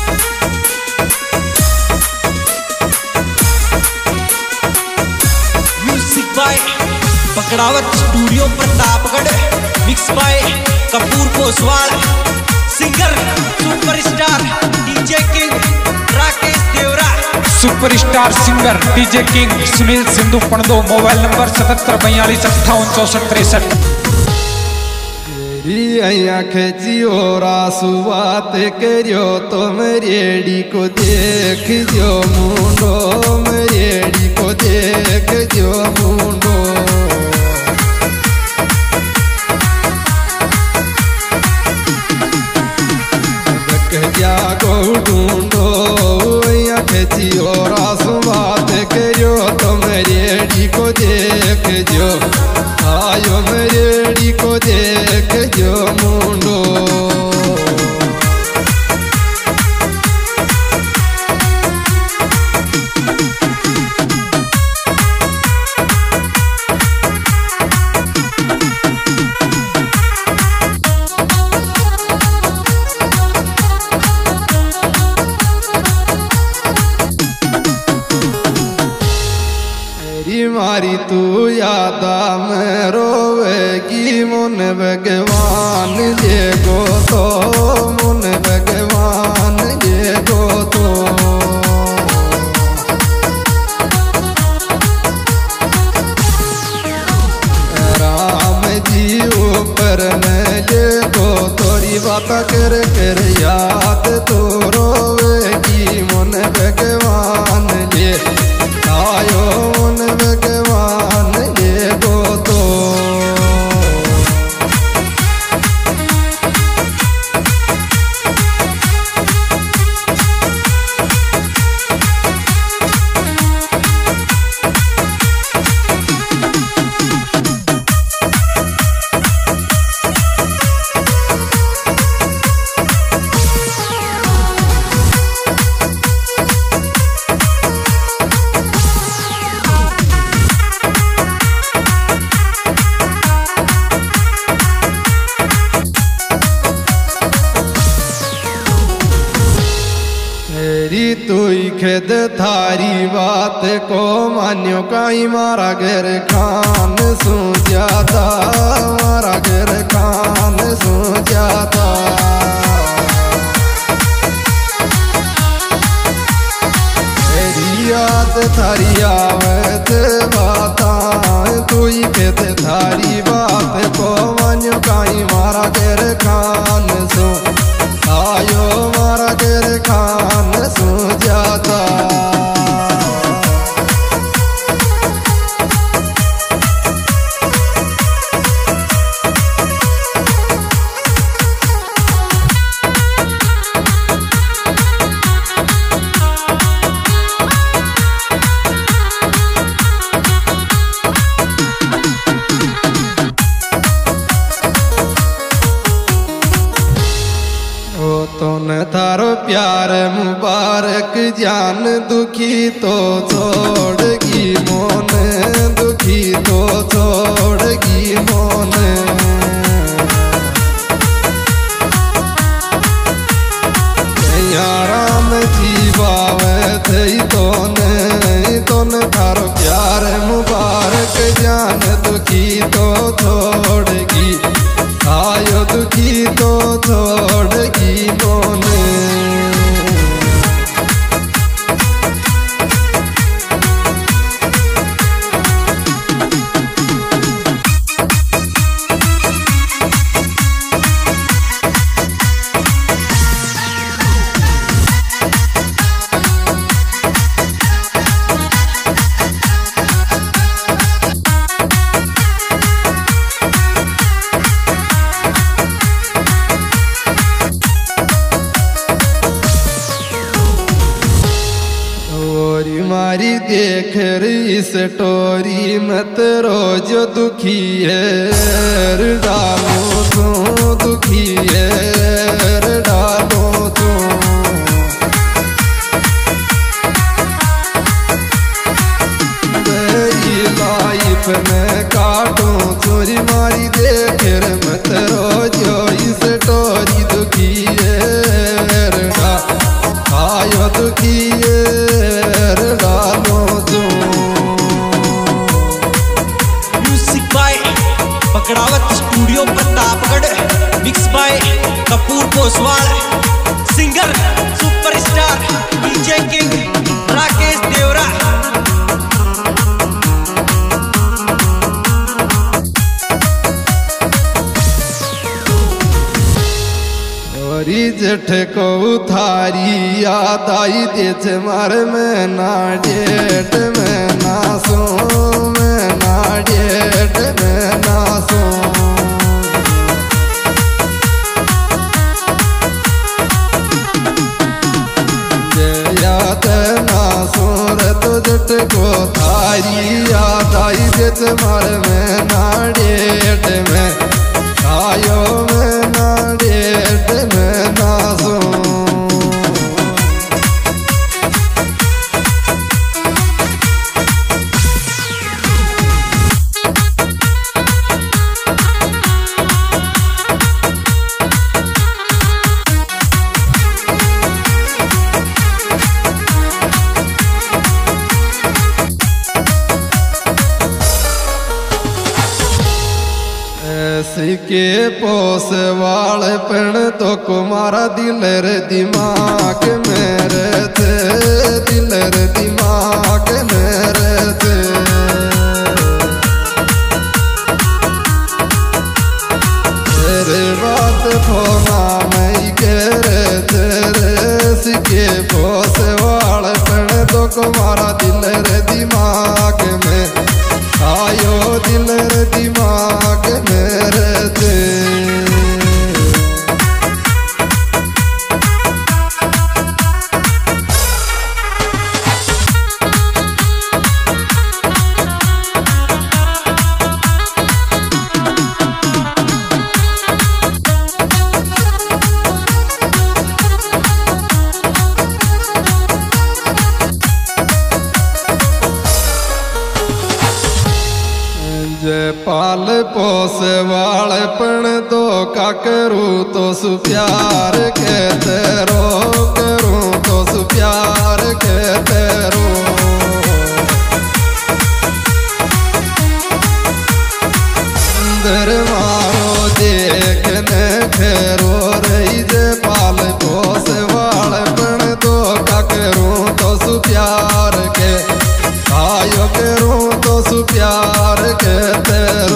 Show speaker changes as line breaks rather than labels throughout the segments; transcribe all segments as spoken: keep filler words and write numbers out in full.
पकड़ावत studio Pratapgarh, mix by Kapoor Koswal, singer superstar DJ king Rakesh Devra,
superstar singer DJ king Sunil Sindhu पणदो। Mobile number सतहत्तर बयालीस अट्ठावन चौसठ तिरसठ।
खेचियो रासुवात करियो तो मेरेडी को देख जो मुंडो, मेरेडी को देख जो मुंडो। क्या को ढूंढो खेचियो रासुवात करियो तो मेरेडी को देख जो, आयो मेरेडी को देख जो मुंडो। मारी तू यादा में रोवेगी मुन भगवान ये गो तो, मुन भगवान ये गो तो। राम जी ऊपर में ये गो तोरी बात कर कर याद तो रोवेगी मुन भगवान ये आयो मुन भगवान ये गो तो। तुई खेद थारी बात को मान्यो काई मारा घर खान सो जाता, मारा घर खान सो जाता। याद थारी आवत बाता, तुई खेद थारी बात को मान्यो काई मारा घर खान सो, आयो मारा घर खान सो जाता। थारो प्यार मुबारक जान दुखी तो छोड़गी मोन, दुखी तो छोड़गी मोन। राम जी बावे थई तोने, तोने थारो प्यार मुबारक जान दुखी तो छोड़गी, आयो दुखी तो छोड़गी मोने। मारी देख रही स्टोरी मत रोज दुखी है डालो तो, दुखी है डालो तो। मेरी लाइफ में काटो चोरी मारी देख मत रोज स्टोरी दुखी है किए डालो जो
music by Pakdawat studio Pratapgarh, mix by Kapoor Koswal, singer superstar DJ king Rakesh Devra.
जेठ को थारी याद आई देच मार में ना डेट में ना सो में ना डेट में ना सो याद ना सो रे तो जेठ को थारी याद आई देच मार में ना डेट में आयो में ना डेट में ना सो के पोस वाले पण तो कुमारा दिलर दिमाग मेरे थे दिलर दिमाग मेरे थे तेरे बात फोना नहीं करे तेरे सिके पोस वाले पण तो कुमारा दिलर दिमाग में आयो दिलर दिमाग मेरे थे। पाल पोस वाले पण दो का करूँ तो सु प्यार कहते रो करूँ तो सु प्यार कहते रो अंदर मारो देखने खेरो रही जे पाल पोस वाले पण दो का करूँ तो सु प्यार के आयो करूँ तो सु प्यार कहते रो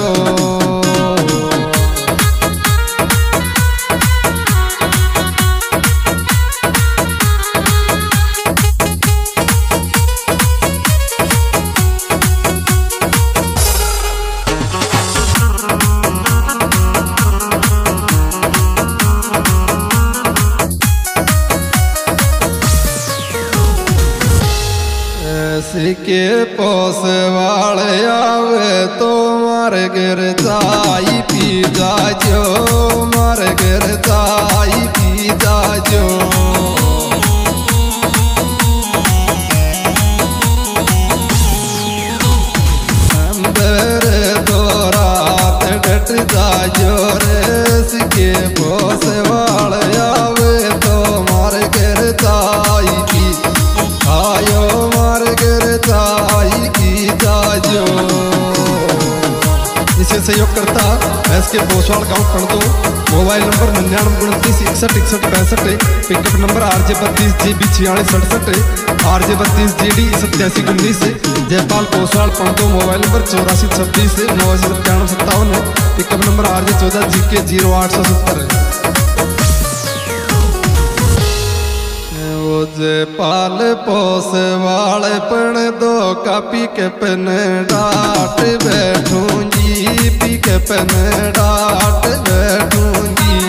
के पोस वाले आवे तो मार गिर जाई पी जाजो मार गिर जाई पी जाजो अंदर तो रात डट जाजो रे सिके पोस वाले आवे तो मार गिर जाई पी आयो मार गिरताई की जाजो। इसे सहयोग करता एस के बोसवाल गाँव पणदो, मोबाइल नंबर निन्यानवे उनतीस इकसठ इकसठ पैंसठ पिकअप नंबर आर जे बत्तीस जी बी छियालीस सड़सठ आर जे बत्तीस जी डी सत्तासी उन्नीस जयपाल बोसवाल पणदो, मोबाइल नंबर चौरासी छब्बीस नवासी सत्तानवे सत्तावन पिकअप नंबर आर जे चौदह जी के जीरो आठ सौ सत्तर। जे पाल पोस वाले पण दो का पी के पन डाट बैठूंगी पी के पन डाट बैठूंगी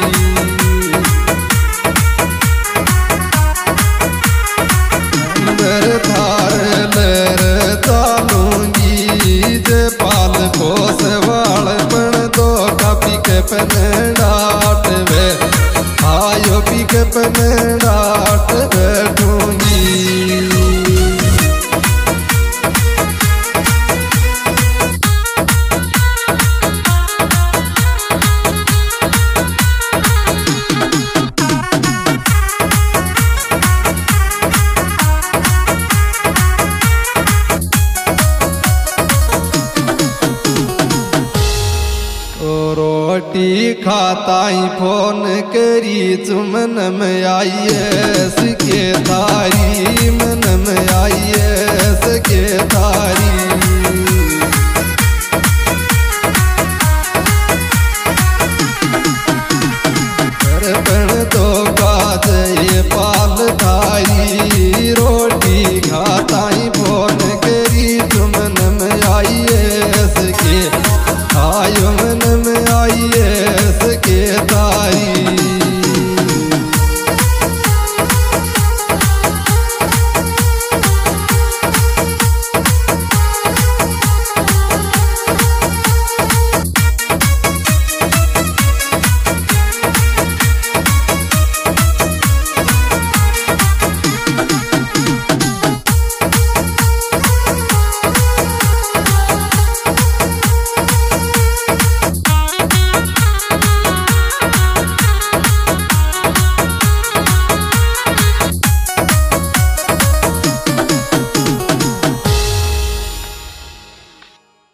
अंदर धार लर तालूंगी जे पाल पोस वाले पण दो का पी के पन डाट वे आयो पी के पन डाट बैठूंगी। खाताई फोन करी चुमन में आइए सके थारी मन में आइए सके थारी